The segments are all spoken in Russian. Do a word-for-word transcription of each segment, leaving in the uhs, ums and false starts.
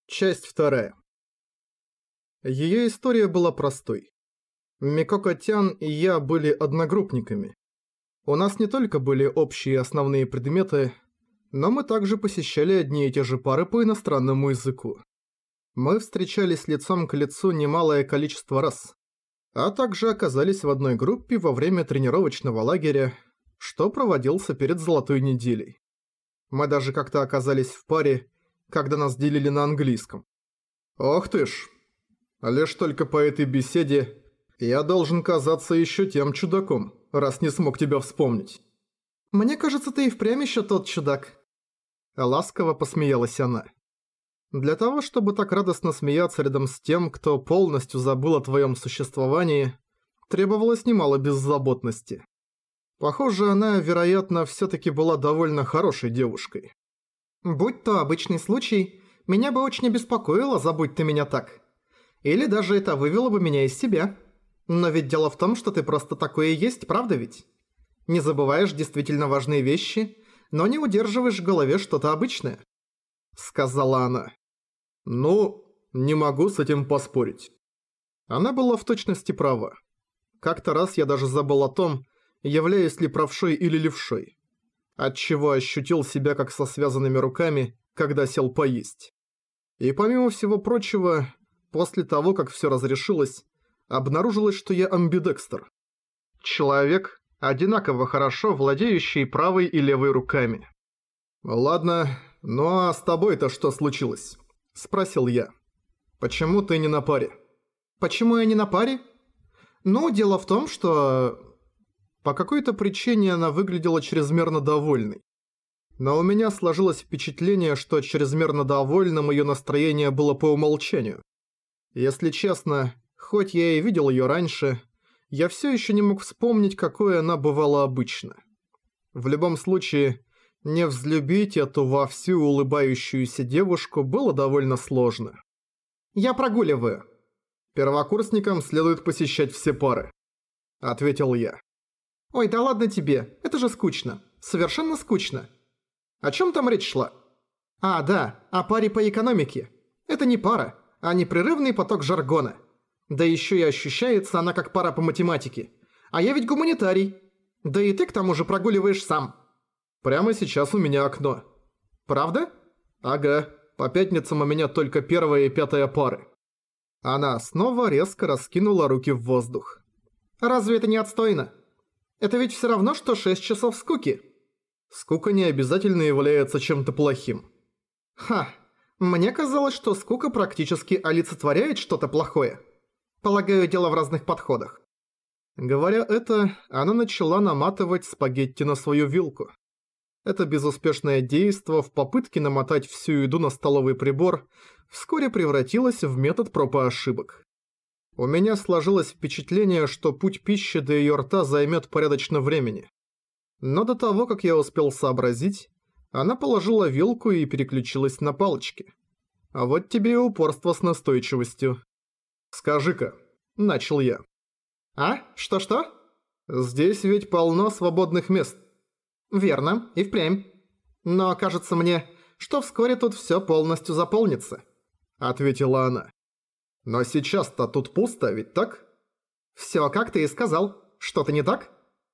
Часть вторая. Её история была простой. Микоко-тян и я были одногруппниками. У нас не только были общие основные предметы, но мы также посещали одни и те же пары по иностранному языку. Мы встречались лицом к лицу немалое количество раз, а также оказались в одной группе во время тренировочного лагеря, что проводился перед Золотой неделей. Мы даже как-то оказались в паре, когда нас делили на английском. Ох ты ж, лишь только по этой беседе я должен казаться еще тем чудаком, раз не смог тебя вспомнить. Мне кажется, ты и впрямь еще тот чудак. Ласково посмеялась она. Для того, чтобы так радостно смеяться рядом с тем, кто полностью забыл о твоем существовании, требовалось немало беззаботности. Похоже, она, вероятно, все-таки была довольно хорошей девушкой. Будь то обычный случай, меня бы очень обеспокоило, забудь ты меня так. Или даже это вывело бы меня из себя. Но ведь дело в том, что ты просто такое и есть, правда ведь? Не забываешь действительно важные вещи, но не удерживаешь в голове что-то обычное. Сказала она. Ну, не могу с этим поспорить. Она была в точности права. Как-то раз я даже забыл о том, являюсь ли правшой или левшой. Отчего ощутил себя как со связанными руками, когда сел поесть. И помимо всего прочего, после того, как все разрешилось, обнаружилось, что я амбидекстер. Человек, одинаково хорошо владеющий правой и левой руками. «Ладно, ну а с тобой-то что случилось?» – спросил я. «Почему ты не на паре?» «Почему я не на паре?» «Ну, дело в том, что...» По какой-то причине она выглядела чрезмерно довольной. Но у меня сложилось впечатление, что чрезмерно довольным её настроение было по умолчанию. Если честно, хоть я и видел её раньше, я всё ещё не мог вспомнить, какой она бывала обычно. В любом случае, не взлюбить эту вовсю улыбающуюся девушку было довольно сложно. «Я прогуливаю. Первокурсникам следует посещать все пары», — ответил я. «Ой, да ладно тебе, это же скучно. Совершенно скучно. О чем там речь шла? А, да, о паре по экономике. Это не пара, а непрерывный поток жаргона. Да еще и ощущается она как пара по математике. А я ведь гуманитарий. Да и ты к тому же прогуливаешь сам. Прямо сейчас у меня окно. Правда? Ага, по пятницам у меня только первая и пятая пары». Она снова резко раскинула руки в воздух. «Разве это не отстойно? Это ведь все равно, что шесть часов скуки». Скука не обязательно является чем-то плохим. Ха, мне казалось, что скука практически олицетворяет что-то плохое. Полагаю, дело в разных подходах. Говоря это, она начала наматывать спагетти на свою вилку. Это безуспешное действо в попытке намотать всю еду на столовый прибор вскоре превратилось в метод проб и ошибок. У меня сложилось впечатление, что путь пищи до её рта займет порядочно времени. Но до того, как я успел сообразить, она положила вилку и переключилась на палочки. А вот тебе и упорство с настойчивостью. «Скажи-ка», — начал я. «А? Что-что?» «Здесь ведь полно свободных мест». «Верно, и впрямь. Но кажется мне, что вскоре тут всё полностью заполнится», — ответила она. «Но сейчас-то тут пусто, ведь так?» «Всё, как ты и сказал. Что-то не так?»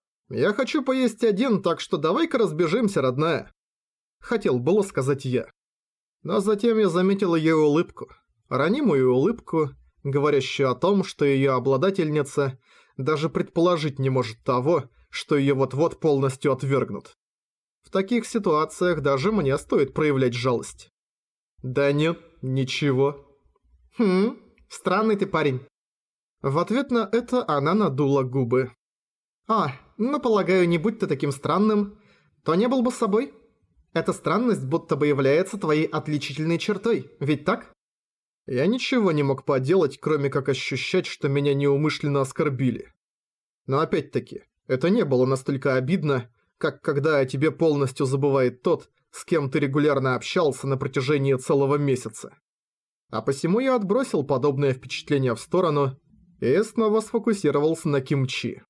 «Я хочу поесть один, так что давай-ка разбежимся, родная», — хотел было сказать я. Но затем я заметил её улыбку, ранимую улыбку, говорящую о том, что её обладательница даже предположить не может того, что её вот-вот полностью отвергнут. В таких ситуациях даже мне стоит проявлять жалость. «Да нет, ничего». «Хм, странный ты парень». В ответ на это она надула губы. «А, ну полагаю, не будь ты таким странным, то не был бы с собой. Эта странность будто бы является твоей отличительной чертой, ведь так?» Я ничего не мог поделать, кроме как ощущать, что меня неумышленно оскорбили. Но опять-таки, это не было настолько обидно, как когда о тебе полностью забывает тот, с кем ты регулярно общался на протяжении целого месяца. А посему я отбросил подобное впечатление в сторону и снова сфокусировался на кимчи.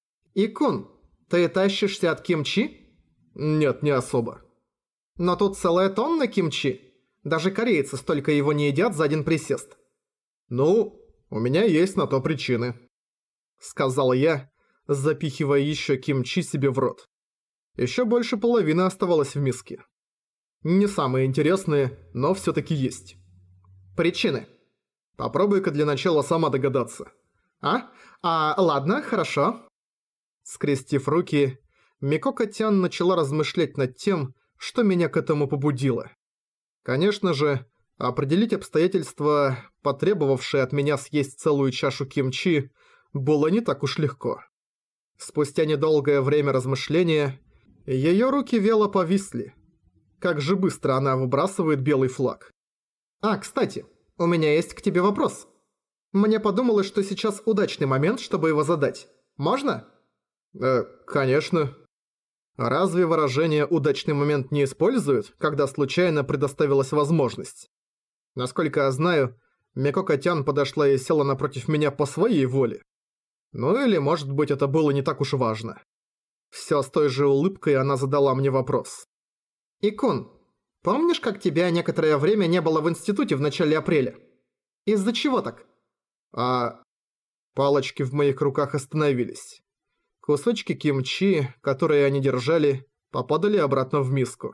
«Икун, ты тащишься от кимчи?» «Нет, не особо». «Но тут целая тонна кимчи. Даже корейцы столько его не едят за один присест. «Ну, у меня есть на то причины», — сказал я, запихивая еще кимчи себе в рот. Еще больше половины оставалось в миске. Не самые интересные, но всё-таки есть. Причины. Попробуй-ка для начала сама догадаться. А? А, ладно, хорошо. Скрестив руки, Микоко-тян начала размышлять над тем, что меня к этому побудило. Конечно же, определить обстоятельства, потребовавшие от меня съесть целую чашу кимчи, было не так уж легко. Спустя недолгое время размышления, её руки вяло повисли. Как же быстро она выбрасывает белый флаг. А, кстати, у меня есть к тебе вопрос. Мне подумалось, что сейчас удачный момент, чтобы его задать. Можно? Э, конечно. Разве выражение «удачный момент» не используют, когда случайно предоставилась возможность? Насколько я знаю, Микоко-тян подошла и села напротив меня по своей воле. Ну или, может быть, это было не так уж важно. Всё с той же улыбкой она задала мне вопрос. «Икун, помнишь, как тебя некоторое время не было в институте в начале апреля? Из-за чего так?» А... Палочки в моих руках остановились. Кусочки кимчи, которые они держали, попадали обратно в миску.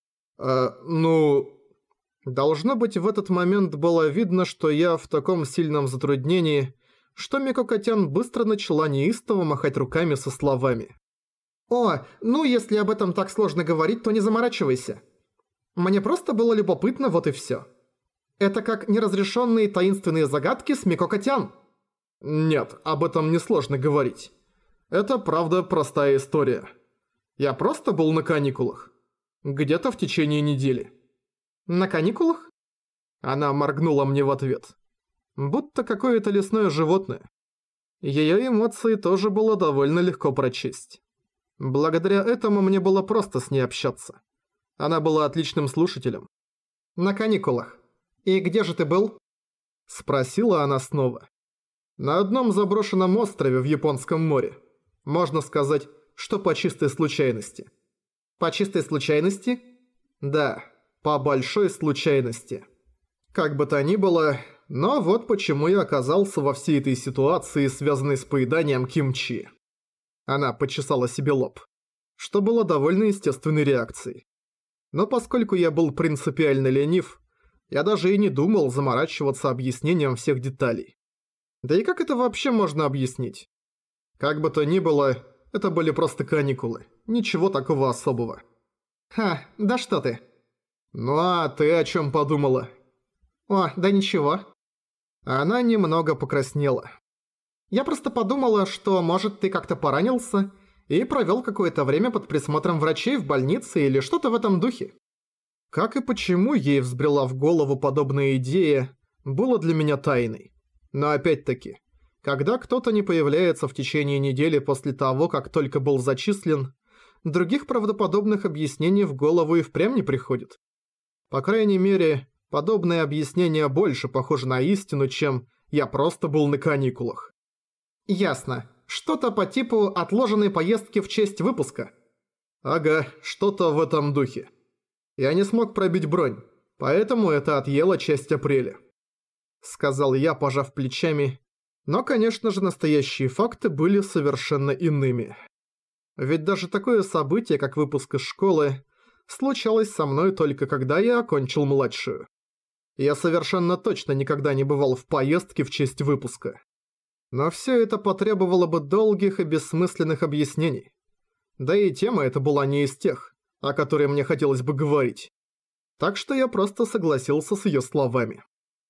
А, ну... Должно быть, в этот момент было видно, что я в таком сильном затруднении, что Микоко-тян быстро начала неистово махать руками со словами. «О, ну если об этом так сложно говорить, то не заморачивайся. Мне просто было любопытно, вот и всё. Это как неразрешенные таинственные загадки с Микоко-тян». Нет, об этом несложно говорить. Это правда простая история. Я просто был на каникулах. Где-то в течение недели. На каникулах? Она моргнула мне в ответ. Будто какое-то лесное животное. Её эмоции тоже было довольно легко прочесть. Благодаря этому мне было просто с ней общаться. Она была отличным слушателем. «На каникулах. И где же ты был?» Спросила она снова. «На одном заброшенном острове в Японском море. Можно сказать, что по чистой случайности». «По чистой случайности?» «Да, по большой случайности. Как бы то ни было, но вот почему я оказался во всей этой ситуации, связанной с поеданием кимчи». Она почесала себе лоб, что было довольно естественной реакцией. Но поскольку я был принципиально ленив, я даже и не думал заморачиваться объяснением всех деталей. Да и как это вообще можно объяснить? Как бы то ни было, это были просто каникулы, ничего такого особого. «Ха, да что ты?» «Ну а ты о чем подумала?» «О, да ничего». Она немного покраснела. «Я просто подумала, что, может, ты как-то поранился и провел какое-то время под присмотром врачей в больнице или что-то в этом духе». Как и почему ей взбрела в голову подобная идея, было для меня тайной. Но опять-таки, когда кто-то не появляется в течение недели после того, как только был зачислен, других правдоподобных объяснений в голову и впрямь не приходит. По крайней мере, подобное объяснение больше похоже на истину, чем «я просто был на каникулах». «Ясно. Что-то по типу отложенной поездки в честь выпуска». «Ага, что-то в этом духе. Я не смог пробить бронь, поэтому это отъело часть апреля», — сказал я, пожав плечами. Но, конечно же, настоящие факты были совершенно иными. Ведь даже такое событие, как выпуск из школы, случалось со мной только когда я окончил младшую. Я совершенно точно никогда не бывал в поездке в честь выпуска. Но все это потребовало бы долгих и бессмысленных объяснений. Да и тема эта была не из тех, о которой мне хотелось бы говорить. Так что я просто согласился с ее словами.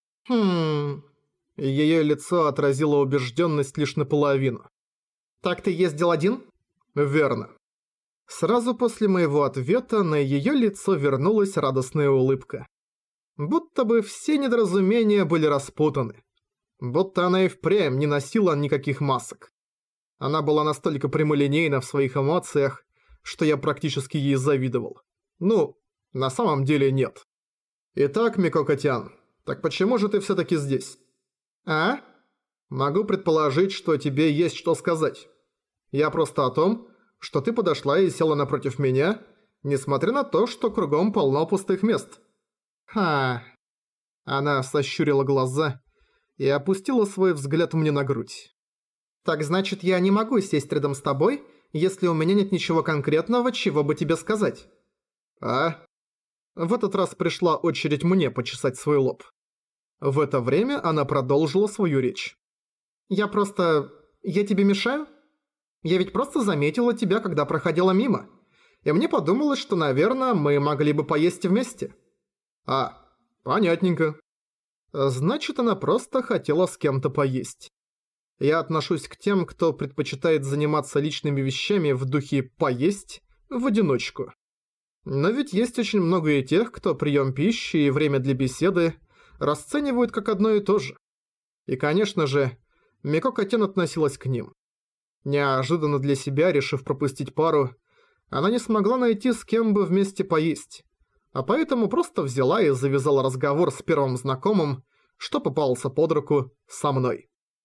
Хм... Ее лицо отразило убежденность лишь наполовину. «Так ты ездил один?» «Верно». Сразу после моего ответа на ее лицо вернулась радостная улыбка. Будто бы все недоразумения были распутаны. Будто она и впрямь не носила никаких масок. Она была настолько прямолинейна в своих эмоциях, что я практически ей завидовал. Ну, на самом деле нет. «Итак, Микоко-тян, так почему же ты всё-таки здесь?» «А?» «Могу предположить, что тебе есть что сказать. Я просто о том, что ты подошла и села напротив меня, несмотря на то, что кругом полно пустых мест». Ха. Она сощурила глаза и опустила свой взгляд мне на грудь. «Так значит, я не могу сесть рядом с тобой, если у меня нет ничего конкретного, чего бы тебе сказать?» «А?» В этот раз пришла очередь мне почесать свой лоб. В это время она продолжила свою речь. «Я просто... Я тебе мешаю? Я ведь просто заметила тебя, когда проходила мимо. И мне подумалось, что, наверное, мы могли бы поесть вместе». «А, понятненько». Значит, она просто хотела с кем-то поесть. Я отношусь к тем, кто предпочитает заниматься личными вещами в духе «поесть» в одиночку. Но ведь есть очень много и тех, кто прием пищи и время для беседы расценивают как одно и то же. И, конечно же, Микоко Тен относилась к ним. Неожиданно для себя, решив пропустить пару, она не смогла найти с кем бы вместе поесть, а поэтому просто взяла и завязала разговор с первым знакомым, что попался под руку, со мной.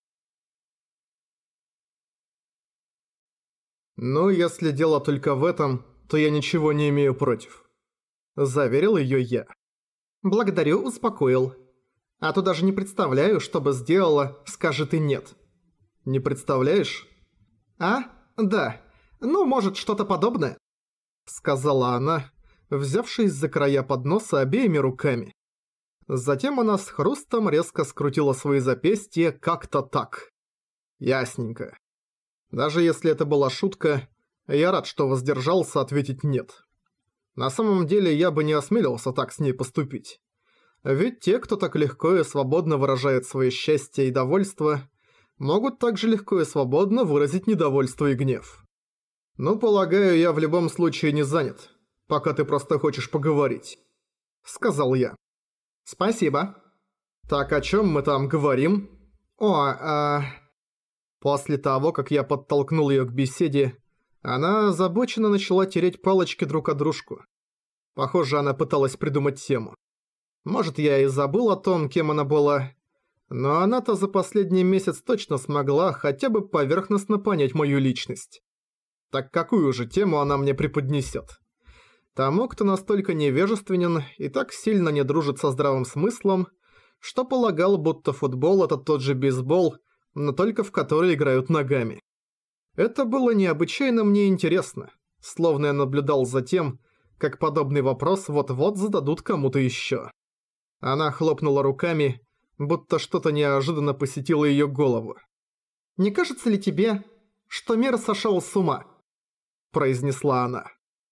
«Ну, если дело только в этом, то я ничего не имею против», – заверил её я. «Благодарю, успокоил. А то даже не представляю, что бы сделала, скажи ты нет». «Не представляешь?» «А? Да. Ну, может, что-то подобное», – сказала она, взявшись за края подноса обеими руками. Затем она с хрустом резко скрутила свои запястья как-то так. Ясненько. Даже если это была шутка, я рад, что воздержался ответить «нет». На самом деле я бы не осмелился так с ней поступить. Ведь те, кто так легко и свободно выражает свое счастье и довольство, могут также легко и свободно выразить недовольство и гнев. «Ну, полагаю, я в любом случае не занят, пока ты просто хочешь поговорить», — сказал я. «Спасибо. Так о чем мы там говорим?» «О, а...» После того, как я подтолкнул её к беседе, она озабоченно начала тереть палочки друг о дружку. Похоже, она пыталась придумать тему. Может, я и забыл о том, кем она была, но она-то за последний месяц точно смогла хотя бы поверхностно понять мою личность. Так какую же тему она мне преподнесет? Тому, кто настолько невежественен и так сильно не дружит со здравым смыслом, что полагал, будто футбол – это тот же бейсбол, но только в который играют ногами. Это было необычайно мне интересно, словно я наблюдал за тем, как подобный вопрос вот-вот зададут кому-то еще. Она хлопнула руками, будто что-то неожиданно посетило ее голову. «Не кажется ли тебе, что мир сошел с ума?» – произнесла она.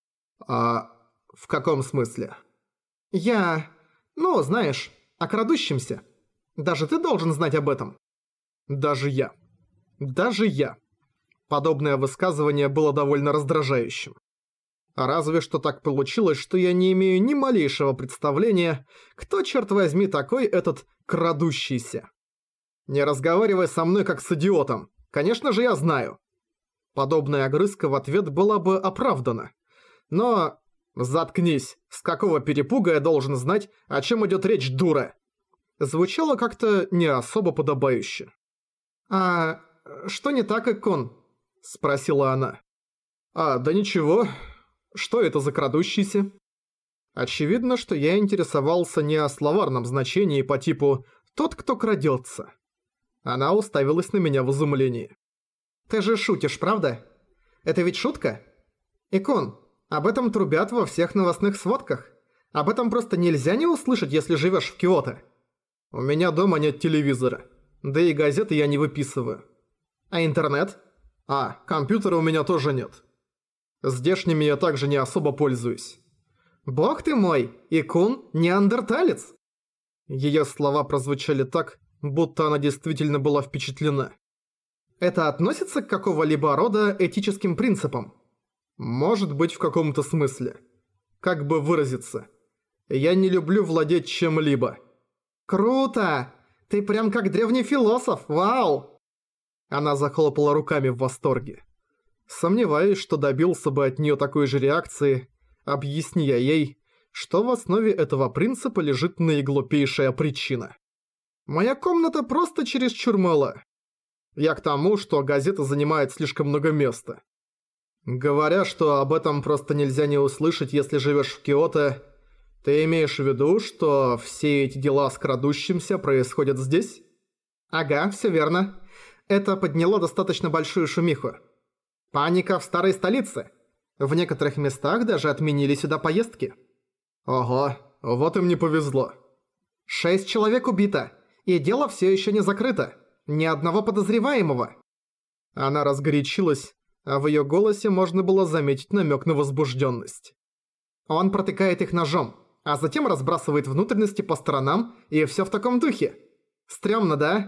«А в каком смысле?» «Я... ну, знаешь, о крадущемся. Даже ты должен знать об этом». Даже я. Даже я. Подобное высказывание было довольно раздражающим. Разве что так получилось, что я не имею ни малейшего представления, кто, черт возьми, такой этот крадущийся. Не разговаривай со мной как с идиотом. Конечно же, я знаю. Подобная огрызка в ответ была бы оправдана. Но... заткнись. С какого перепуга я должен знать, о чем идет речь, дура? Звучало как-то не особо подобающе. «А что не так, Икон?» – спросила она. «А, да ничего. Что это за крадущийся?» Очевидно, что я интересовался не о словарном значении по типу «тот, кто крадется». Она уставилась на меня в изумлении. «Ты же шутишь, правда? Это ведь шутка? Икон, об этом трубят во всех новостных сводках. Об этом просто нельзя не услышать, если живешь в Киото. У меня дома нет телевизора. Да и газеты я не выписываю. А интернет? А, компьютера у меня тоже нет. Здешними я также не особо пользуюсь». «Бог ты мой, Икун неандерталец!» Её слова прозвучали так, будто она действительно была впечатлена. «Это относится к какого-либо рода этическим принципам?» «Может быть, в каком-то смысле. Как бы выразиться? Я не люблю владеть чем-либо». «Круто! Ты прям как древний философ, вау!» Она захлопала руками в восторге. Сомневаюсь, что добился бы от неё такой же реакции, объясни я ей, что в основе этого принципа лежит наиглупейшая причина. Моя комната просто чересчур мала. Я к тому, что газета занимает слишком много места. Говоря, что об этом просто нельзя не услышать, если живешь в Киото, Ты имеешь в виду, что все эти дела с крадущимся происходят здесь? Ага, все верно. Это подняло достаточно большую шумиху. Паника в старой столице. В некоторых местах даже отменили сюда поездки. Ого, вот им не повезло. Шесть человек убито, и дело все еще не закрыто. Ни одного подозреваемого. Она разгорячилась, а в ее голосе можно было заметить намек на возбужденность. Он протыкает их ножом, а затем разбрасывает внутренности по сторонам, и все в таком духе. Стрёмно, да?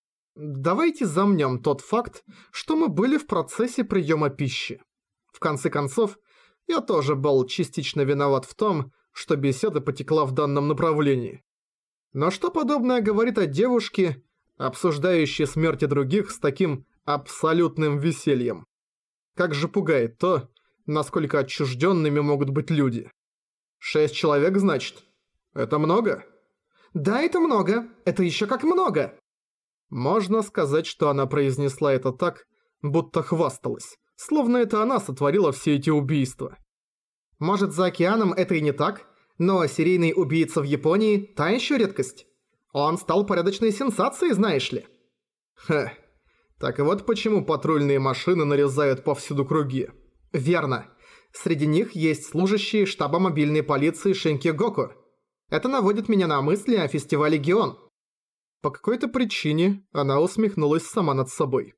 Давайте замнем тот факт, что мы были в процессе приема пищи. В конце концов, я тоже был частично виноват в том, что беседа потекла в данном направлении. Но что подобное говорит о девушке, обсуждающей смерти других с таким абсолютным весельем? Как же пугает то, насколько отчужденными могут быть люди. Шесть человек, значит? Это много? Да, это много. Это еще как много. Можно сказать, что она произнесла это так, будто хвасталась, словно это она сотворила все эти убийства. Может, за океаном это и не так, но серийный убийца в Японии – та еще редкость. Он стал порядочной сенсацией, знаешь ли. Ха. Так вот почему патрульные машины нарезают повсюду круги. Верно. Среди них есть служащие штаба мобильной полиции Шинкигоку. Это наводит меня на мысли о фестивале Гион. По какой-то причине она усмехнулась сама над собой.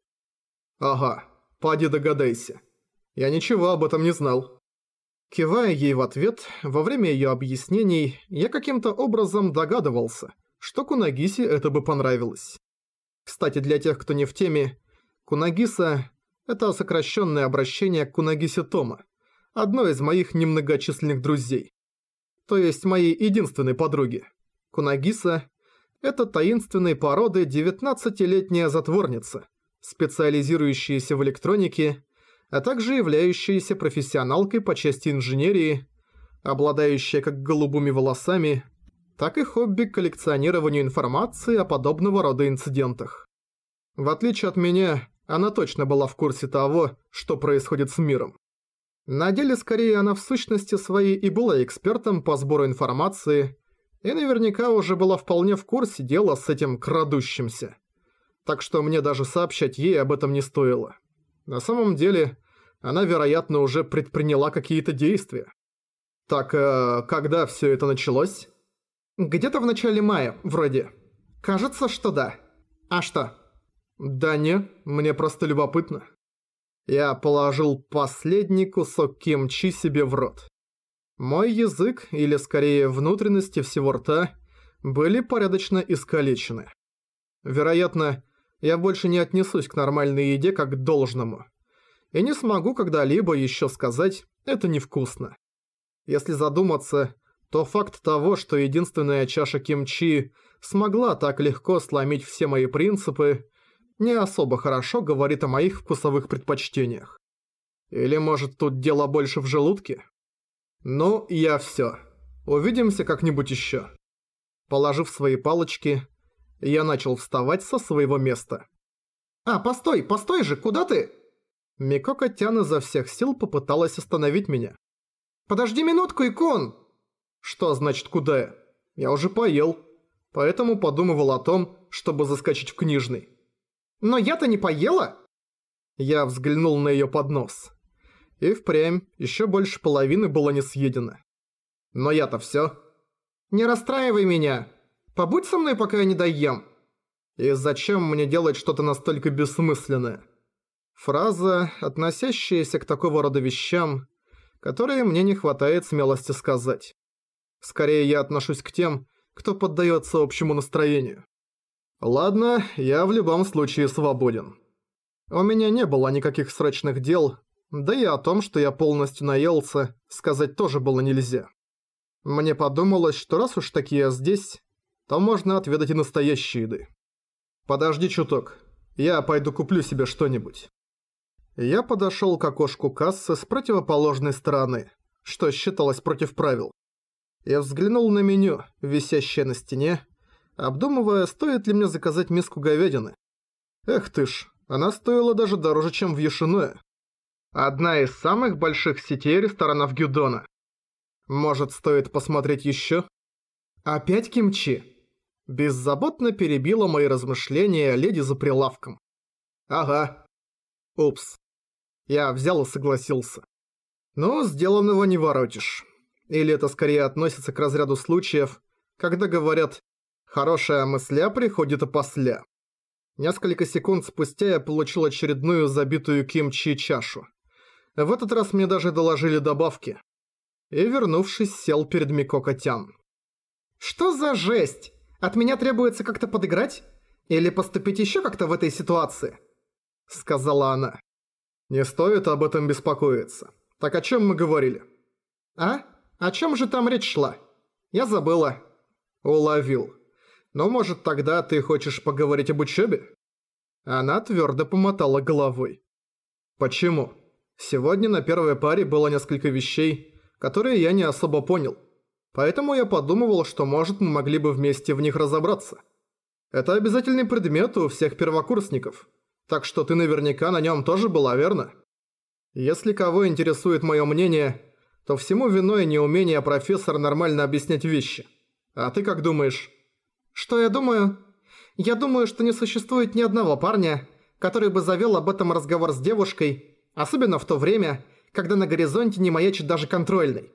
Ага, поди догадайся. Я ничего об этом не знал. Кивая ей в ответ, во время её объяснений, я каким-то образом догадывался, что Кунагисе это бы понравилось. Кстати, для тех, кто не в теме, Кунагиса – это сокращенное обращение к Кунагисе Тома, одной из моих немногочисленных друзей. То есть моей единственной подруги. Кунагиса – это таинственной породы девятнадцатилетняя затворница, специализирующаяся в электронике, а также являющаяся профессионалкой по части инженерии, обладающая как голубыми волосами, так и хобби к коллекционированию информации о подобного рода инцидентах. В отличие от меня, она точно была в курсе того, что происходит с миром. На деле, скорее, она в сущности своей и была экспертом по сбору информации, и наверняка уже была вполне в курсе дела с этим крадущимся. Так что мне даже сообщать ей об этом не стоило. На самом деле, она, вероятно, уже предприняла какие-то действия. Так, э, когда все это началось? Где-то в начале мая, вроде. Кажется, что да. А что? Да не, мне просто любопытно. Я положил последний кусок кимчи себе в рот. Мой язык, или скорее внутренности всего рта, были порядочно искалечены. Вероятно, я больше не отнесусь к нормальной еде как к должному. И не смогу когда-либо еще сказать «это невкусно». Если задуматься, то факт того, что единственная чаша кимчи смогла так легко сломить все мои принципы, не особо хорошо говорит о моих вкусовых предпочтениях. Или может тут дело больше в желудке? Ну, я всё. Увидимся как-нибудь ещё. Положив свои палочки, я начал вставать со своего места. «А, постой, постой же, куда ты?» Микоко-тян изо всех сил попыталась остановить меня. «Подожди минутку, Икон!» «Что значит куда я? Я уже поел, поэтому подумывал о том, чтобы заскочить в книжный». «Но я-то не поела?» Я взглянул на её поднос. И впрямь ещё больше половины было не съедено. «Но я-то всё». «Не расстраивай меня. Побудь со мной, пока я не доем». «И зачем мне делать что-то настолько бессмысленное?» Фраза, относящаяся к такого рода вещам, которые мне не хватает смелости сказать. Скорее, я отношусь к тем, кто поддаётся общему настроению. Ладно, я в любом случае свободен. У меня не было никаких срочных дел, да и о том, что я полностью наелся, сказать тоже было нельзя. Мне подумалось, что раз уж таки я здесь, то можно отведать и настоящей еды. Подожди чуток, я пойду куплю себе что-нибудь. Я подошёл к окошку кассы с противоположной стороны, что считалось против правил. Я взглянул на меню, висящее на стене, обдумывая, стоит ли мне заказать миску говядины. Эх ты ж, она стоила даже дороже, чем в Йошиное. Одна из самых больших сетей ресторанов Гюдона. Может, стоит посмотреть еще? Опять кимчи? Беззаботно перебила мои размышления леди за прилавком. Ага. Упс. Я взял и согласился. Но сделанного не воротишь. Или это скорее относится к разряду случаев, когда говорят «хорошая мысля приходит опосля». Несколько секунд спустя я получил очередную забитую кимчи чашу. В этот раз мне даже доложили добавки. И, вернувшись, сел перед Микоко-тян. «Что за жесть? От меня требуется как-то подыграть? Или поступить еще как-то в этой ситуации?» Сказала она. «Не стоит об этом беспокоиться. Так о чем мы говорили?» «А? О чем же там речь шла? Я забыла». «Уловил. Но может тогда ты хочешь поговорить об учебе?» Она твердо помотала головой. «Почему? Сегодня на первой паре было несколько вещей, которые я не особо понял. Поэтому я подумывал, что может мы могли бы вместе в них разобраться. Это обязательный предмет у всех первокурсников, так что ты наверняка на нем тоже была, верно? Если кого интересует мое мнение, то всему виной неумение профессора нормально объяснять вещи. А ты как думаешь?» «Что я думаю? Я думаю, что не существует ни одного парня, который бы завел об этом разговор с девушкой, особенно в то время, когда на горизонте не маячит даже контрольный».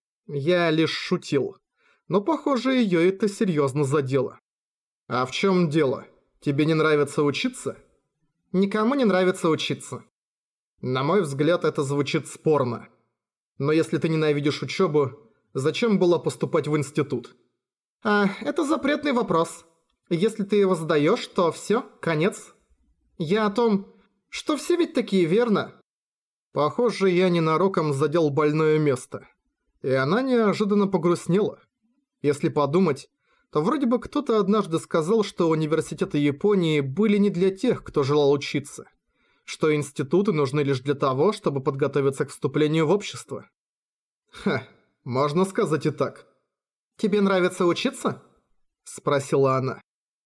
Я лишь шутил, но, похоже, её это серьёзно задело. «А в чём дело? Тебе не нравится учиться?» «Никому не нравится учиться». На мой взгляд, это звучит спорно. Но если ты ненавидишь учёбу, зачем было поступать в институт? «А, это запретный вопрос. Если ты его задаёшь, то всё, конец. Я о том, что все ведь такие, верно?» Похоже, я ненароком задел больное место. И она неожиданно погрустнела. Если подумать, то вроде бы кто-то однажды сказал, что университеты Японии были не для тех, кто желал учиться. Что институты нужны лишь для того, чтобы подготовиться к вступлению в общество. Ха, можно сказать и так. «Тебе нравится учиться?» – спросила она.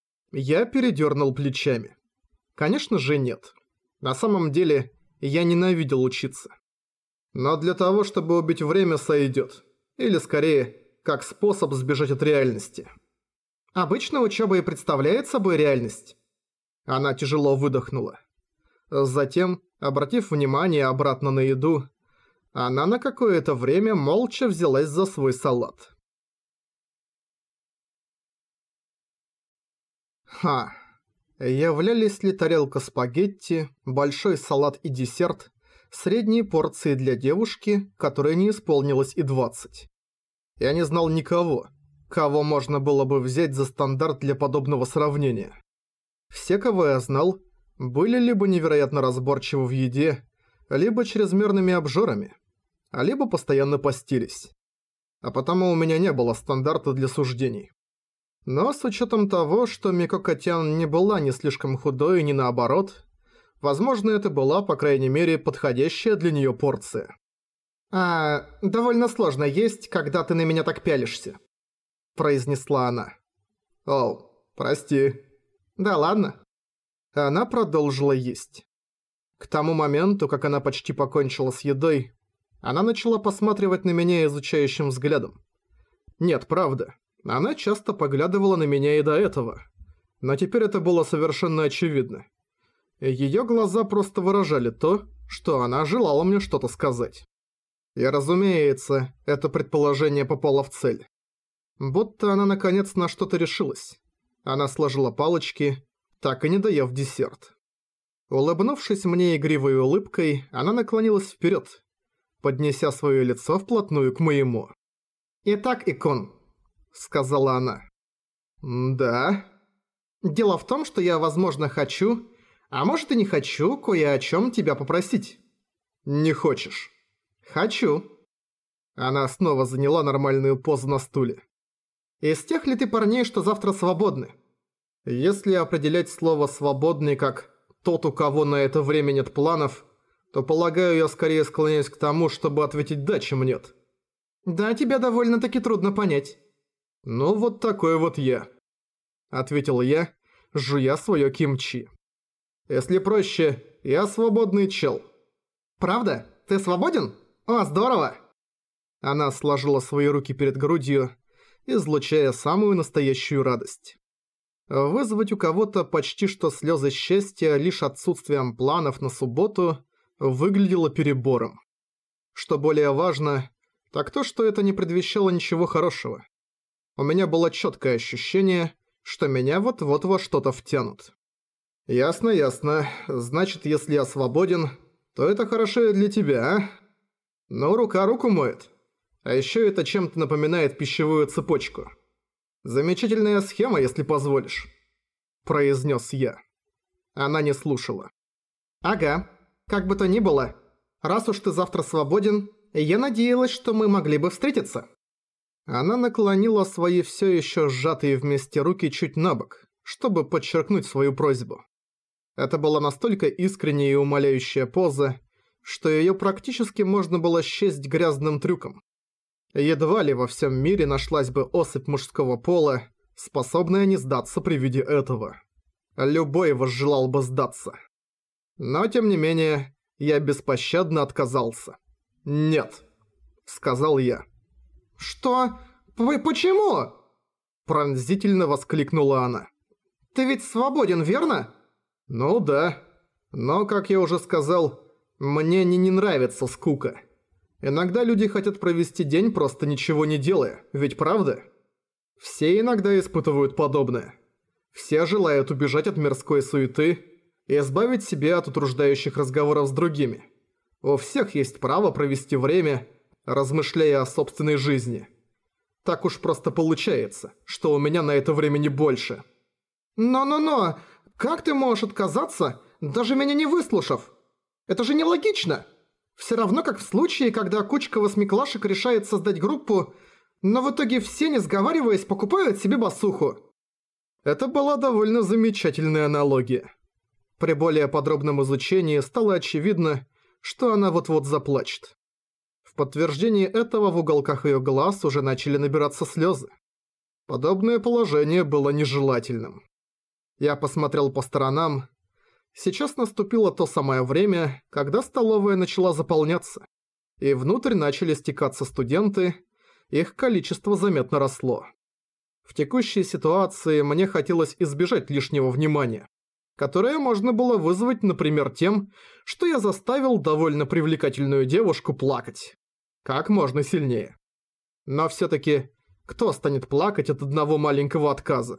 Я передёрнул плечами. Конечно же нет. На самом деле, я ненавидел учиться. Но для того, чтобы убить время, сойдёт. Или скорее, как способ сбежать от реальности. Обычно учёба и представляет собой реальность. Она тяжело выдохнула. Затем, обратив внимание обратно на еду, она на какое-то время молча взялась за свой салат. Ха. Являлись ли тарелка спагетти, большой салат и десерт средние порции для девушки, которой не исполнилось и двадцать? Я не знал никого, кого можно было бы взять за стандарт для подобного сравнения. Все, кого я знал, были либо невероятно разборчивы в еде, либо чрезмерными обжорами, а либо постоянно постились. А потому у меня не было стандарта для суждений. Но с учетом того, что Микоко-тян не была ни слишком худой, ни наоборот, возможно, это была, по крайней мере, подходящая для неё порция. «А, довольно сложно есть, когда ты на меня так пялишься», – произнесла она. «О, прости». «Да ладно». Она продолжила есть. К тому моменту, как она почти покончила с едой, она начала посматривать на меня изучающим взглядом. Нет, правда. Она часто поглядывала на меня и до этого. Но теперь это было совершенно очевидно. Её глаза просто выражали то, что она желала мне что-то сказать. И, разумеется, это предположение попало в цель. Будто она наконец на что-то решилась. Она сложила палочки, так и не доев десерт. Улыбнувшись мне игривой улыбкой, она наклонилась вперёд, поднеся своё лицо вплотную к моему. «Итак, Икон», — сказала она. «Да». «Дело в том, что я, возможно, хочу, а может и не хочу кое о чём тебя попросить». «Не хочешь?» «Хочу». Она снова заняла нормальную позу на стуле. «Из тех ли ты парней, что завтра свободны?» Если определять слово «свободный» как «тот, у кого на это время нет планов», то, полагаю, я скорее склоняюсь к тому, чтобы ответить «да», чем «нет». «Да, тебя довольно-таки трудно понять». «Ну, вот такой вот я», — ответил я, жуя своё кимчи. «Если проще, я свободный чел». «Правда? Ты свободен? О, здорово!» Она сложила свои руки перед грудью, излучая самую настоящую радость. Вызвать у кого-то почти что слезы счастья лишь отсутствием планов на субботу выглядело перебором. Что более важно, так то, что это не предвещало ничего хорошего. У меня было четкое ощущение, что меня вот-вот во что-то втянут. «Ясно, ясно. Значит, если я свободен, то это хорошо и для тебя, а? Ну, рука руку моет. А еще это чем-то напоминает пищевую цепочку. Замечательная схема, если позволишь», – произнес я. Она не слушала. «Ага, как бы то ни было, раз уж ты завтра свободен, я надеялась, что мы могли бы встретиться». Она наклонила свои все еще сжатые вместе руки чуть набок, чтобы подчеркнуть свою просьбу. Это была настолько искренняя и умоляющая поза, что её практически можно было счесть грязным трюком. Едва ли во всем мире нашлась бы особь мужского пола, способная не сдаться при виде этого. Любой возжелал бы сдаться. Но, тем не менее, я беспощадно отказался. «Нет», — сказал я. «Что? Вы почему?» Пронзительно воскликнула она. «Ты ведь свободен, верно?» «Ну да. Но, как я уже сказал, мне не, не нравится скука. Иногда люди хотят провести день, просто ничего не делая, ведь правда? Все иногда испытывают подобное. Все желают убежать от мирской суеты и избавить себя от утруждающих разговоров с другими. У всех есть право провести время, размышляя о собственной жизни. Так уж просто получается, что у меня на это времени больше». «Но-но-но! Как ты можешь отказаться, даже меня не выслушав? Это же нелогично! Все равно, как в случае, когда кучка восьмиклашек решает создать группу, но в итоге все, не сговариваясь, покупают себе басуху». Это была довольно замечательная аналогия. При более подробном изучении стало очевидно, что она вот-вот заплачет. В подтверждение этого в уголках её глаз уже начали набираться слёзы. Подобное положение было нежелательным. Я посмотрел по сторонам. Сейчас наступило то самое время, когда столовая начала заполняться, и внутрь начали стекаться студенты, их количество заметно росло. В текущей ситуации мне хотелось избежать лишнего внимания, которое можно было вызвать, например, тем, что я заставил довольно привлекательную девушку плакать. Как можно сильнее. Но всё-таки, кто станет плакать от одного маленького отказа?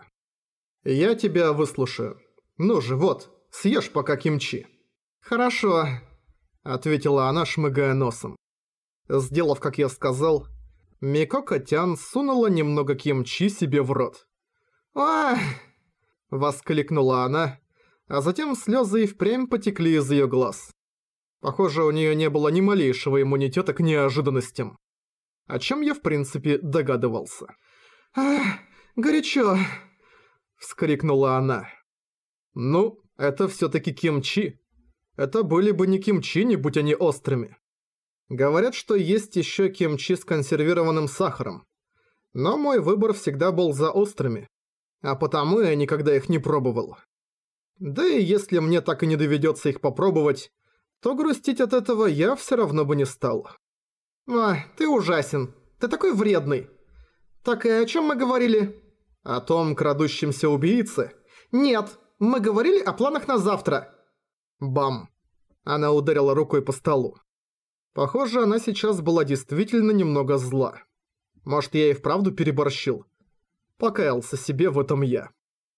«Я тебя выслушаю. Ну же, вот, съешь пока кимчи». «Хорошо», — ответила она, шмыгая носом. Сделав, как я сказал, Микоко-тян сунула немного кимчи себе в рот. «Ах!» — воскликнула она, а затем слёзы и впрямь потекли из её глаз. Похоже, у неё не было ни малейшего иммунитета к неожиданностям. О чём я в принципе догадывался. «Ах, горячо!» — вскрикнула она. «Ну, это всё-таки кимчи. Это были бы не кимчи, не будь они острыми. Говорят, что есть ещё кимчи с консервированным сахаром. Но мой выбор всегда был за острыми, а потому я никогда их не пробовал. Да и если мне так и не доведётся их попробовать, то грустить от этого я всё равно бы не стал». «А, ты ужасен. Ты такой вредный. Так и о чём мы говорили?» «О том крадущемся убийце?» «Нет, мы говорили о планах на завтра». Бам. Она ударила рукой по столу. Похоже, она сейчас была действительно немного зла. Может, я и вправду переборщил. Покаялся себе в этом я.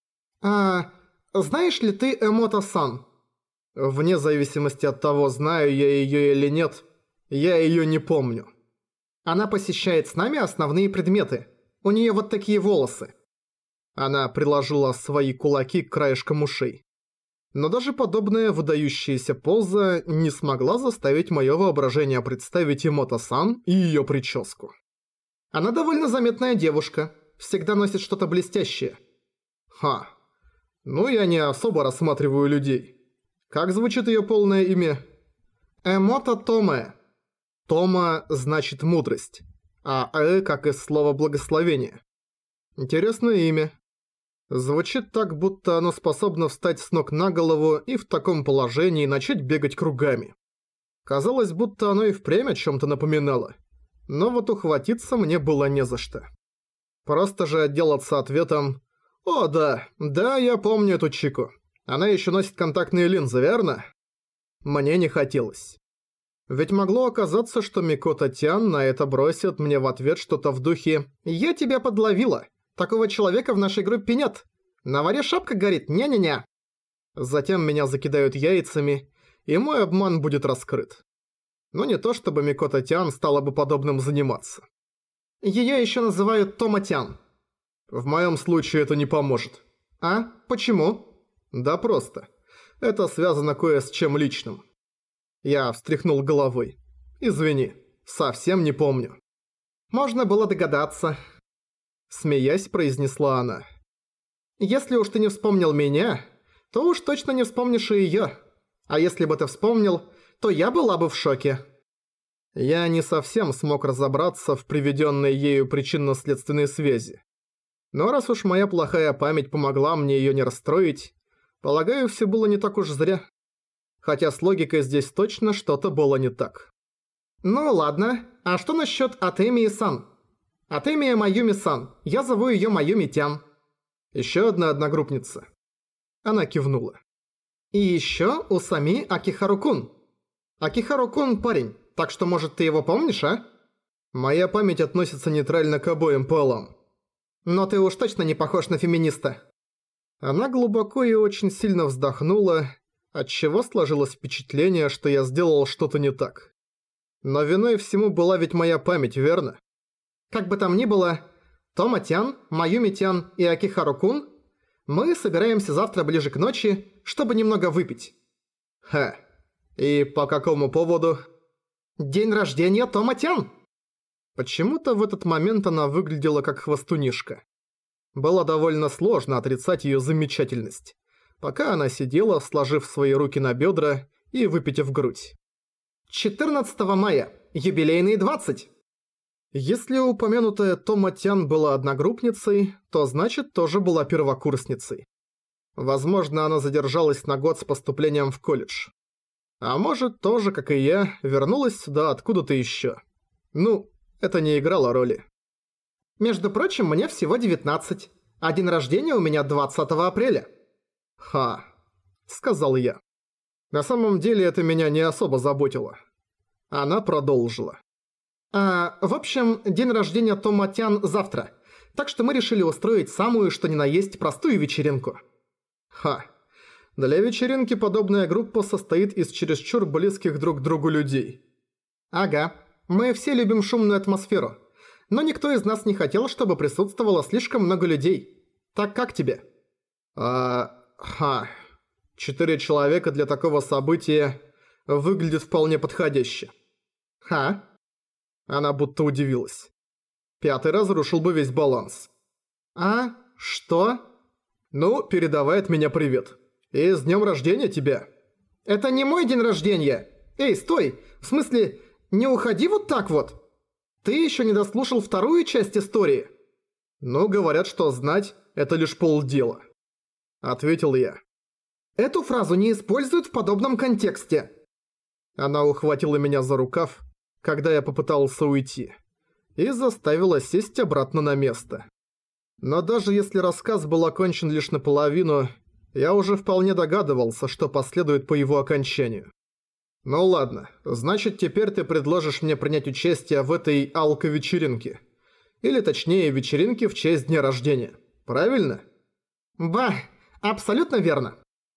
«А знаешь ли ты Эмота-сан?» Вне зависимости от того, знаю я её или нет, я её не помню. «Она посещает с нами основные предметы. У неё вот такие волосы». Она приложила свои кулаки к краешкам ушей. Но даже подобная выдающаяся поза не смогла заставить моё воображение представить Эмота-сан и её прическу. «Она довольно заметная девушка, всегда носит что-то блестящее». «Ха. Ну, я не особо рассматриваю людей. Как звучит её полное имя?» «Эмота Томе». «Тома» значит «мудрость», а «э» как из слова «благословение». Интересное имя. Звучит так, будто оно способно встать с ног на голову и в таком положении начать бегать кругами. Казалось, будто оно и впрямь о чём-то напоминало. Но вот ухватиться мне было не за что. Просто же отделаться ответом «О, да, да, я помню эту чику. Она еще носит контактные линзы, верно?» Мне не хотелось. Ведь могло оказаться, что Микото Тян на это бросит мне в ответ что-то в духе «Я тебя подловила. Такого человека в нашей группе нет. На варе шапка горит, ня-ня-ня». Затем меня закидают яйцами, и мой обман будет раскрыт. Но не то чтобы Микото Тян стала бы подобным заниматься. Её ещё называют Тома Тян. В моем случае это не поможет. А? Почему? Да просто. Это связано кое с чем личным. Я встряхнул головой. Извини, совсем не помню. Можно было догадаться. Смеясь, произнесла она. Если уж ты не вспомнил меня, то уж точно не вспомнишь и её. А если бы ты вспомнил, то я была бы в шоке. Я не совсем смог разобраться в приведённой ею причинно-следственной связи. Но раз уж моя плохая память помогла мне её не расстроить, полагаю, всё было не так уж зря. Хотя с логикой здесь точно что-то было не так. Ну ладно, а что насчёт Атэмии-сан? Атэмия Майюми-сан, я зову её Майюми-тян. Ещё одна одногруппница. Она кивнула. И ещё Усами Акихару-кун. Акихару-кун парень, так что, может, ты его помнишь, а? Моя память относится нейтрально к обоим полам. Но ты уж точно не похож на феминиста. Она глубоко и очень сильно вздохнула, отчего сложилось впечатление, что я сделал что-то не так. Но виной всему была ведь моя память, верно? Как бы там ни было, Тома-тян, Майюми-тян и Акихару-кун, мы собираемся завтра ближе к ночи, чтобы немного выпить. Ха. И по какому поводу? День рождения Тома-тян! Почему-то в этот момент она выглядела как хвостунишка. Было довольно сложно отрицать её замечательность, пока она сидела, сложив свои руки на бёдра и выпитив грудь. четырнадцатого мая. Юбилейные двадцать. Если упомянутая Тома-тян была одногруппницей, то значит тоже была первокурсницей. Возможно, она задержалась на год с поступлением в колледж. А может, тоже, как и я, вернулась сюда откуда-то ещё. Ну, это не играло роли. Между прочим, мне всего девятнадцать, а день рождения у меня двадцатого апреля. Ха, сказал я. На самом деле это меня не особо заботило. Она продолжила. А, в общем, день рождения Тома-тян завтра, так что мы решили устроить самую что ни на есть простую вечеринку. Ха. Для вечеринки подобная группа состоит из чересчур близких друг к другу людей. Ага, мы все любим шумную атмосферу, но никто из нас не хотел, чтобы присутствовало слишком много людей. Так как тебе? А... ха... Четыре человека для такого события выглядит вполне подходяще. Ха? Она будто удивилась. Пятый разрушил бы весь баланс. А? Что? Ну, передавай от меня привет. И с днем рождения тебя. Это не мой день рождения. Эй, стой! В смысле, не уходи вот так вот. Ты еще не дослушал вторую часть истории. Ну, говорят, что знать – это лишь полдела. Ответил я. Эту фразу не используют в подобном контексте. Она ухватила меня за рукав, когда я попытался уйти, и заставила сесть обратно на место. Но даже если рассказ был окончен лишь наполовину, я уже вполне догадывался, что последует по его окончанию. Ну ладно, значит теперь ты предложишь мне принять участие в этой алко-вечеринке. Или точнее, вечеринке в честь дня рождения. Правильно? Ба, абсолютно верно.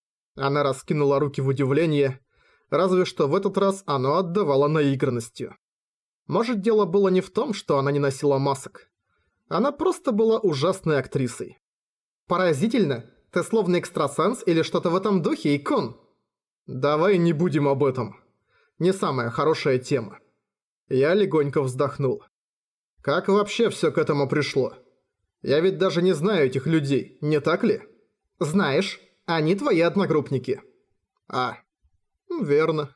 Она раскинула руки в удивлении, разве что в этот раз оно отдавало наигранностью. Может, дело было не в том, что она не носила масок. Она просто была ужасной актрисой. Поразительно. Ты словно экстрасенс или что-то в этом духе, Икон. Давай не будем об этом. Не самая хорошая тема. Я легонько вздохнул. Как вообще всё к этому пришло? Я ведь даже не знаю этих людей, не так ли? Знаешь, они твои одногруппники. А, верно.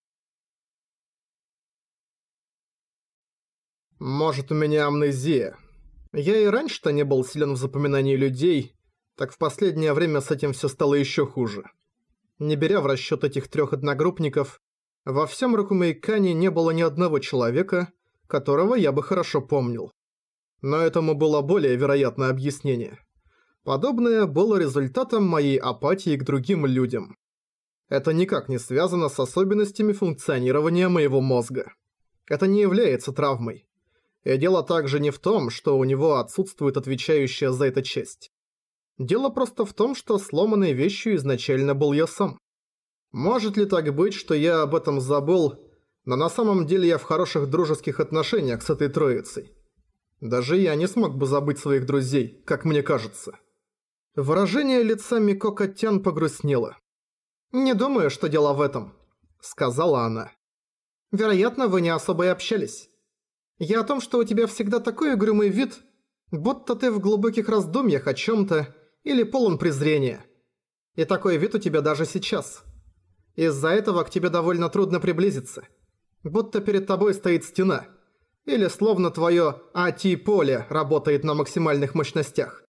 Может, у меня амнезия. Я и раньше-то не был силен в запоминании людей, так в последнее время с этим всё стало ещё хуже. Не беря в расчёт этих трёх одногруппников, во всём Рокумейкане не было ни одного человека, которого я бы хорошо помнил. Но этому было более вероятное объяснение. Подобное было результатом моей апатии к другим людям. Это никак не связано с особенностями функционирования моего мозга. Это не является травмой. И дело также не в том, что у него отсутствует отвечающая за это часть. Дело просто в том, что сломанной вещью изначально был я сам. Может ли так быть, что я об этом забыл, но на самом деле я в хороших дружеских отношениях с этой троицей? Даже я не смог бы забыть своих друзей, как мне кажется. Выражение лица Микоко Тян погрустнело. «Не думаю, что дело в этом», — сказала она. «Вероятно, вы не особо и общались. Я о том, что у тебя всегда такой угрюмый вид, будто ты в глубоких раздумьях о чём-то или полон презрения. И такой вид у тебя даже сейчас. Из-за этого к тебе довольно трудно приблизиться. Будто перед тобой стоит стена. Или словно твое А Ти-поле работает на максимальных мощностях.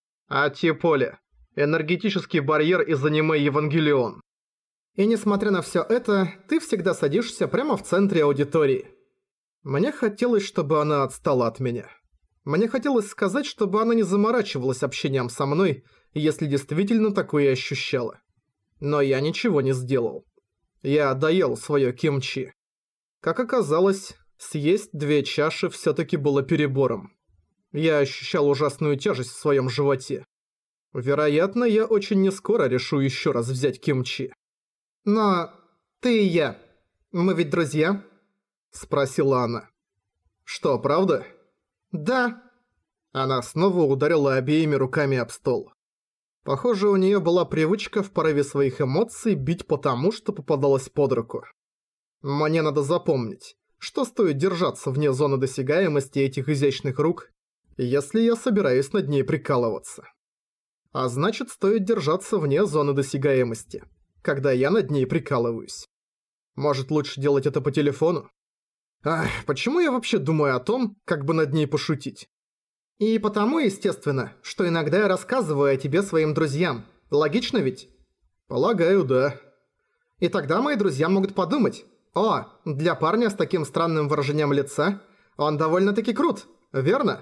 А Ти-поле. Энергетический барьер из аниме «Евангелион». И несмотря на всё это, ты всегда садишься прямо в центре аудитории. Мне хотелось, чтобы она отстала от меня. Мне хотелось сказать, чтобы она не заморачивалась общением со мной, если действительно такое ощущала. Но я ничего не сделал. Я доел своё кимчи. Как оказалось, съесть две чаши всё-таки было перебором. Я ощущал ужасную тяжесть в своём животе. Вероятно, я очень нескоро решу ещё раз взять кимчи. «Но ты и я, мы ведь друзья?» – спросила она. «Что, правда?» «Да». Она снова ударила обеими руками об стол. Похоже, у неё была привычка в порыве своих эмоций бить по тому, что попадалось под руку. Мне надо запомнить, что стоит держаться вне зоны досягаемости этих изящных рук, если я собираюсь над ней прикалываться. А значит, стоит держаться вне зоны досягаемости, когда я над ней прикалываюсь. Может, лучше делать это по телефону? Ах, почему я вообще думаю о том, как бы над ней пошутить? И потому, естественно, что иногда я рассказываю о тебе своим друзьям. Логично ведь? Полагаю, да. И тогда мои друзья могут подумать: «О, для парня с таким странным выражением лица он довольно-таки крут, верно?»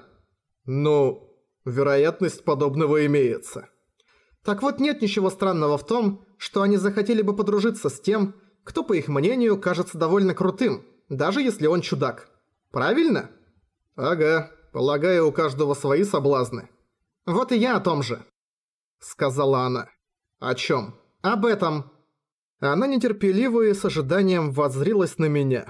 Ну, вероятность подобного имеется. Так вот, нет ничего странного в том, что они захотели бы подружиться с тем, кто, по их мнению, кажется довольно крутым, даже если он чудак. Правильно? Ага, полагаю, у каждого свои соблазны. Вот и я о том же, сказала она. О чем? Об этом. Она нетерпеливо и с ожиданием воззрилась на меня.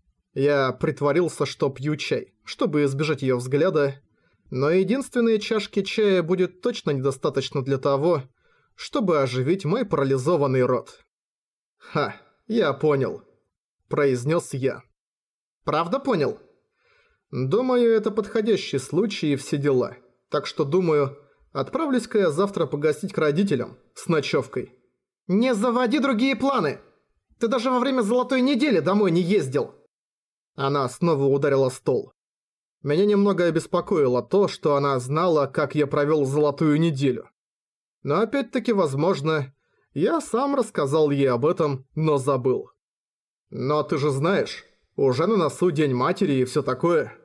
Я притворился, что пью чай, чтобы избежать ее взгляда, но единственной чашки чая будет точно недостаточно для того, чтобы оживить мой парализованный рот. «Ха, я понял», – произнес я. «Правда понял?» «Думаю, это подходящий случай и все дела, так что, думаю, отправлюсь-ка я завтра погостить к родителям с ночевкой». «Не заводи другие планы! Ты даже во время золотой недели домой не ездил!» Она снова ударила стол. Меня немного обеспокоило то, что она знала, как я провёл золотую неделю. Но опять-таки, возможно, я сам рассказал ей об этом, но забыл. Но ты же знаешь, уже на носу День матери и всё такое.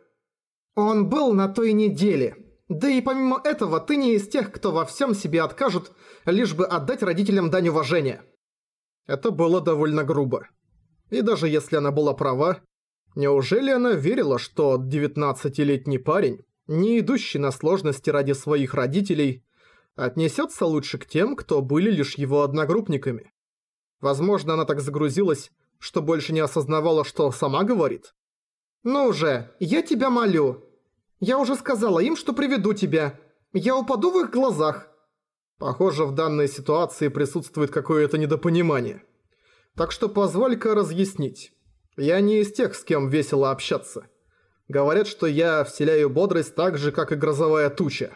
Он был на той неделе. Да и помимо этого, ты не из тех, кто во всем себе откажут, лишь бы отдать родителям дань уважения. Это было довольно грубо. И даже если она была права, неужели она верила, что девятнадцатилетний парень, не идущий на сложности ради своих родителей, отнесется лучше к тем, кто были лишь его одногруппниками? Возможно, она так загрузилась, что больше не осознавала, что сама говорит. «Ну же, я тебя молю. Я уже сказала им, что приведу тебя. Я упаду в их глазах». Похоже, в данной ситуации присутствует какое-то недопонимание. Так что позволь-ка разъяснить. Я не из тех, с кем весело общаться. Говорят, что я вселяю бодрость так же, как и грозовая туча.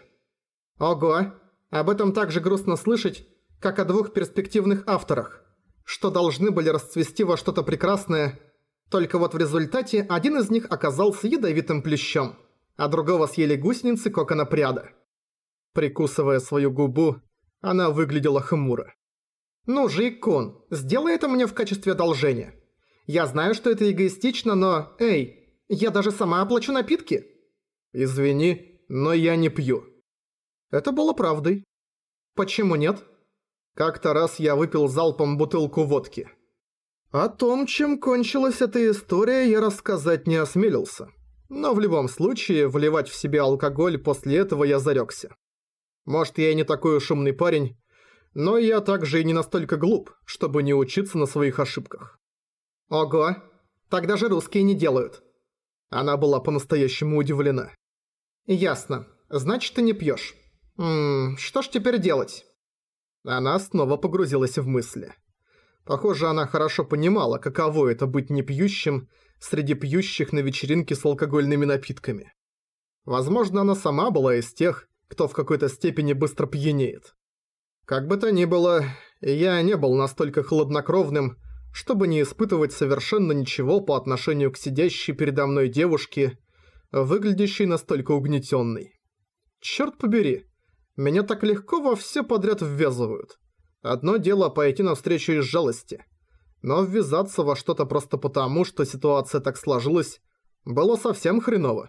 Ого, об этом так же грустно слышать, как о двух перспективных авторах, что должны были расцвести во что-то прекрасное, только вот в результате один из них оказался ядовитым плющом, а другого съели гусеницы коконопряда. Прикусывая свою губу, она выглядела хмуро. «Ну же, Икун, сделай это мне в качестве одолжения. Я знаю, что это эгоистично, но... Эй, Я даже сама оплачу напитки». «Извини, но я не пью». Это было правдой. «Почему нет?» Как-то раз я выпил залпом бутылку водки. О том, чем кончилась эта история, я рассказать не осмелился. Но в любом случае, вливать в себя алкоголь после этого я зарекся. Может, я и не такой уж умный парень, но я также и не настолько глуп, чтобы не учиться на своих ошибках. «Ого, так даже русские не делают». Она была по-настоящему удивлена. «Ясно. Значит, ты не пьёшь. Ммм, что ж теперь делать?» Она снова погрузилась в мысли. Похоже, она хорошо понимала, каково это быть непьющим среди пьющих на вечеринке с алкогольными напитками. Возможно, она сама была из тех, кто в какой-то степени быстро пьянеет. Как бы то ни было, я не был настолько хладнокровным, чтобы не испытывать совершенно ничего по отношению к сидящей передо мной девушке, выглядящей настолько угнетенной. Черт побери, меня так легко во все подряд ввязывают. Одно дело пойти навстречу из жалости, но ввязаться во что-то просто потому, что ситуация так сложилась, было совсем хреново.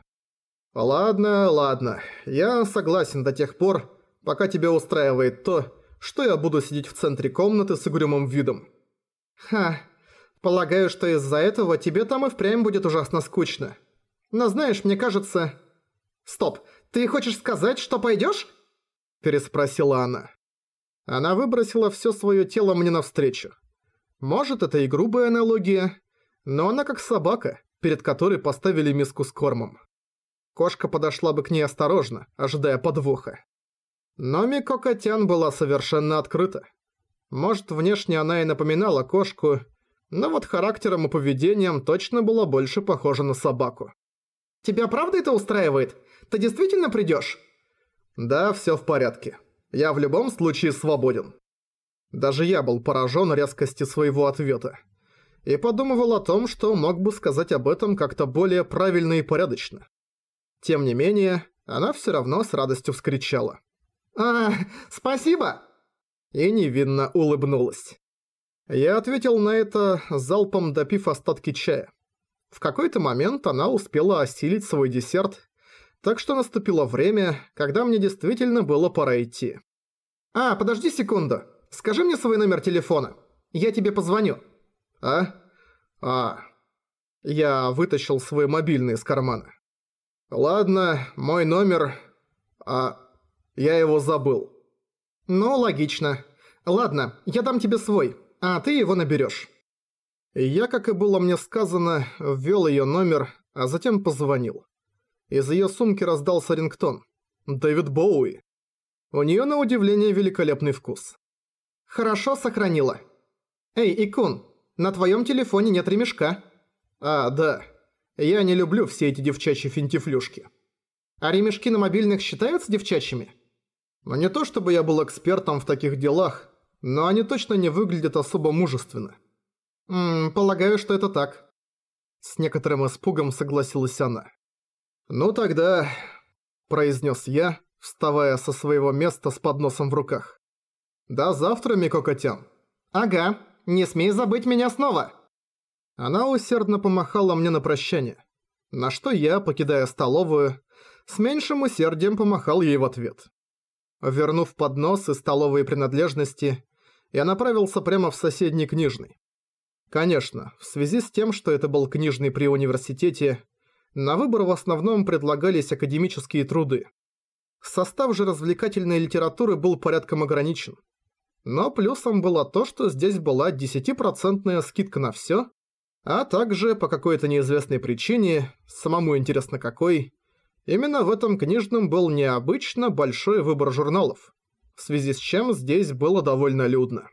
Ладно, ладно, я согласен до тех пор, пока тебя устраивает то, что я буду сидеть в центре комнаты с угрюмым видом. Ха, полагаю, что из-за этого тебе там и впрямь будет ужасно скучно. Но знаешь, мне кажется... Стоп, ты хочешь сказать, что пойдёшь? Переспросила она. Она выбросила всё своё тело мне навстречу. Может, это и грубая аналогия, но она как собака, перед которой поставили миску с кормом. Кошка подошла бы к ней осторожно, ожидая подвоха. Но Микоко-тян была совершенно открыта. Может, внешне она и напоминала кошку, но вот характером и поведением точно была больше похожа на собаку. «Тебя правда это устраивает? Ты действительно придёшь?» «Да, всё в порядке. Я в любом случае свободен». Даже я был поражен резкости своего ответа. И подумывал о том, что мог бы сказать об этом как-то более правильно и порядочно. Тем не менее, она всё равно с радостью вскричала. «А, спасибо!» И невинно улыбнулась. Я ответил на это, залпом допив остатки чая. В какой-то момент она успела осилить свой десерт, так что наступило время, когда мне действительно было пора идти. «А, подожди секунду. Скажи мне свой номер телефона. Я тебе позвоню». «А? А...» Я вытащил свой мобильный из кармана. «Ладно, мой номер... А... я его забыл». «Ну, логично. Ладно, я дам тебе свой, а ты его наберёшь». Я, как и было мне сказано, ввёл её номер, а затем позвонил. Из её сумки раздался рингтон. Дэвид Боуи. У неё, на удивление, великолепный вкус. «Хорошо сохранила. Эй, Икун, на твоём телефоне нет ремешка». «А, да. Я не люблю все эти девчачьи финтифлюшки». «А ремешки на мобильных считаются девчачьими?» Но не то чтобы я был экспертом в таких делах, но они точно не выглядят особо мужественно. «Ммм, полагаю, что это так». С некоторым испугом согласилась она. «Ну тогда...» – произнес я, вставая со своего места с подносом в руках. «До завтра, Микоко-тян». «Ага, не смей забыть меня снова». Она усердно помахала мне на прощание, на что я, покидая столовую, с меньшим усердием помахал ей в ответ. Вернув поднос и столовые принадлежности, я направился прямо в соседний книжный. Конечно, в связи с тем, что это был книжный при университете, на выбор в основном предлагались академические труды. Состав же развлекательной литературы был порядком ограничен. Но плюсом было то, что здесь была десятипроцентная скидка на всё, а также по какой-то неизвестной причине, самому интересно какой, именно в этом книжном был необычно большой выбор журналов, в связи с чем здесь было довольно людно.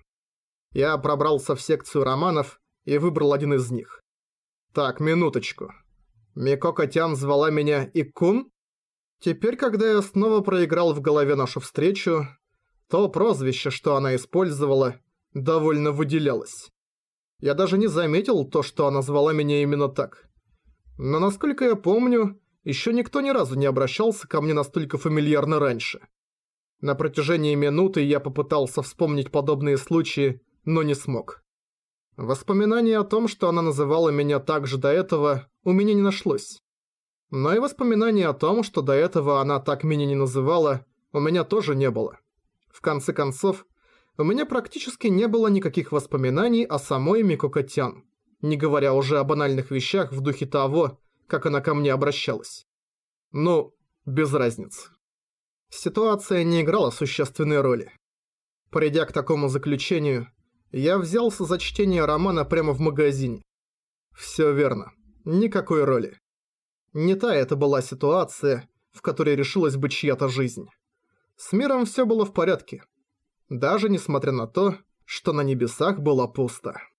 Я пробрался в секцию романов и выбрал один из них. Так, минуточку. Микоко-тян звала меня Икун? Теперь, когда я снова проиграл в голове нашу встречу, то прозвище, что она использовала, довольно выделялось. Я даже не заметил то, что она звала меня именно так. Но насколько я помню, еще никто ни разу не обращался ко мне настолько фамильярно раньше. На протяжении минуты я попытался вспомнить подобные случаи, но не смог. Воспоминание о том, что она называла меня так же до этого, у меня не нашлось. Но и воспоминаний о том, что до этого она так меня не называла, у меня тоже не было. В конце концов, у меня практически не было никаких воспоминаний о самой Микоко-тян, не говоря уже о банальных вещах в духе того, как она ко мне обращалась. Ну, без разницы. Ситуация не играла существенной роли. Придя к такому заключению, я взялся за чтение романа прямо в магазине. Всё верно, никакой роли. Не та это была ситуация, в которой решилась бы чья-то жизнь. С миром всё было в порядке. Даже несмотря на то, что на небесах было пусто.